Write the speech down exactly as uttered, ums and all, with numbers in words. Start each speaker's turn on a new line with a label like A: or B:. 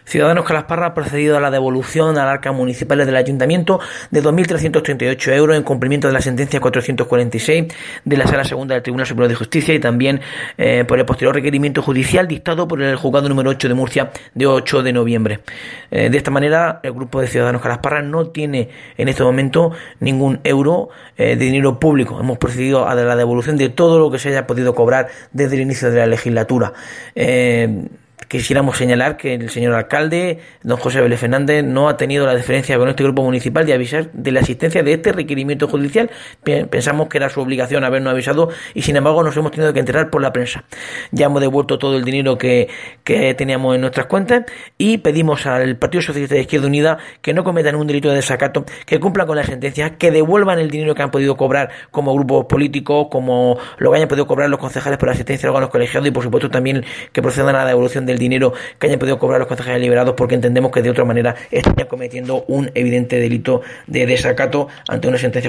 A: Ciudadanos Calasparra ha procedido a la devolución al arca municipales del Ayuntamiento de dos mil trescientos treinta y ocho euros en cumplimiento de la sentencia cuatrocientos cuarenta y seis de la Sala Segunda del Tribunal Superior de Justicia y también eh, por el posterior requerimiento judicial dictado por el Juzgado número ocho de Murcia de ocho de noviembre. Eh, de esta manera, el grupo de Ciudadanos Calasparra no tiene en este momento ningún euro eh, de dinero público. Hemos procedido a la devolución de todo lo que se haya podido cobrar desde el inicio de la legislatura. Eh, Quisiéramos señalar que el señor alcalde, don José Vélez Fernández, no ha tenido la deferencia con este grupo municipal de avisar de la existencia de este requerimiento judicial. Pensamos que era su obligación habernos avisado y sin embargo nos hemos tenido que enterar por la prensa. Ya hemos devuelto todo el dinero que, que teníamos en nuestras cuentas y pedimos al Partido Socialista de Izquierda Unida que no cometan un delito de desacato, que cumplan con la sentencia, que devuelvan el dinero que han podido cobrar como grupos políticos, como lo que hayan podido cobrar los concejales por la asistencia a órganos colegiados y por supuesto también que procedan a la devolución del dinero que hayan podido cobrar los concejales liberados, porque entendemos que de otra manera estarían cometiendo un evidente delito de desacato ante una sentencia.